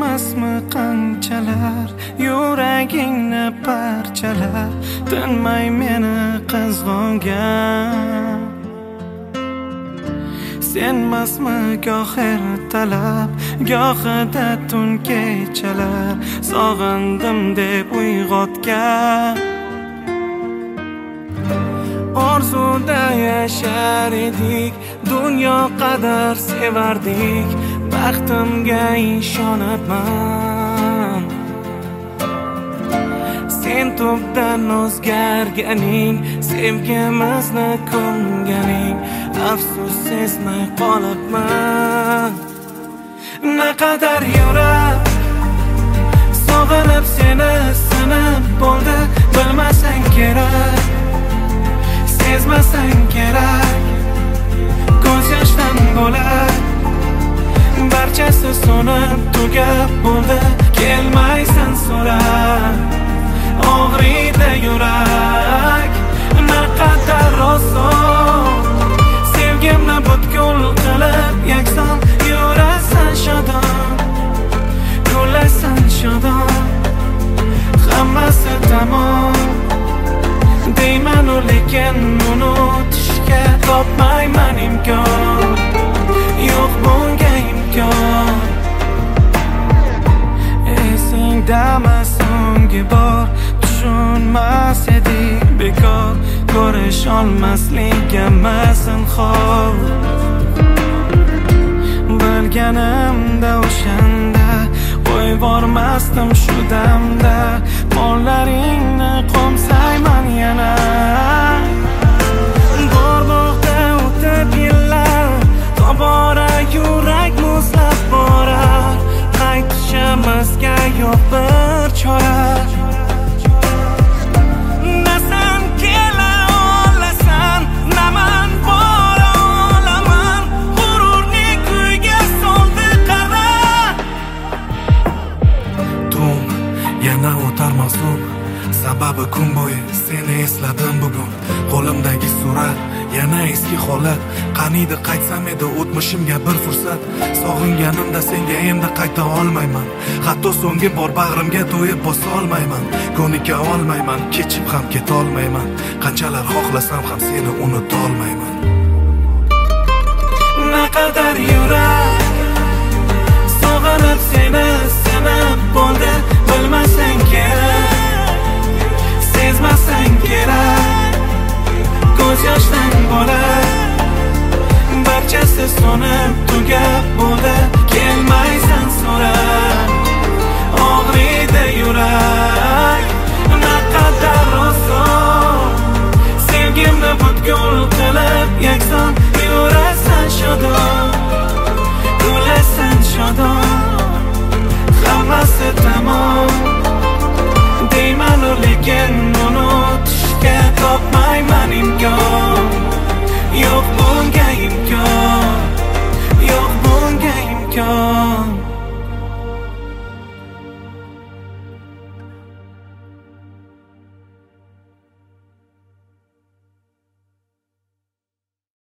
emasmi qanchalar yuragingni parchalar tinmay meni qizg'ongan. Senmasmi goh ertalab gohida tun kechalar sog'indim deb uyg'otgan. Orzuda yashar edik, dunyo qadar sevardik, baxtimga ishonabman. Sen tubdan o'zgarganing, sevgimizni ko'nganing, afsus sezmay qolibman. Naqadar yurak sog'inib seni sinib bo'ldi, bilmasang kerak, sezmasang kerak, ko'z yoshdan bo'lak barchasi so'nib tugab bo'ldi. Kelmaysan so'rab, og'riydi yurak. Naqadar oson sevgimni butkul qilib yakson yurasan shodon, kulasan shodon, hammasi tamom deymanu lekin unutishga topmayman imkon, yo'q bunga imkon. Esingdami so'nggi bor tushunmas edik bekor, ko'rish olmasligimni zinhor. Bilganimda o'shanda qo'yib bormasdim shu damda, qo'llaringni qo'msayman yana. Bo'g'da o'tib yillar, tobora yurak muzlab borar, qaytishimizga yo'q bir chora. Nasan kela olasan, naman bora olaman, g'ururni kuyga soldi qara. Tun yana o'tar mavsum, sababi kun bo'yi seni esladim bugun. Qo'limdagi surat yana eski holat, qaniydi qaytsam edi o'tmishimga bir fursat. Sog'inganimda senga endi qayta olmayman, hatto so'nggi bor bag'rimga to'yib bosa olmayman. Ko'nika olmayman, kechib ham ketolmayman, qanchalar xohlasam ham seni unuta olmayman. Naqadar yurak sog'inib seni sinib bo'ldi, bilmasang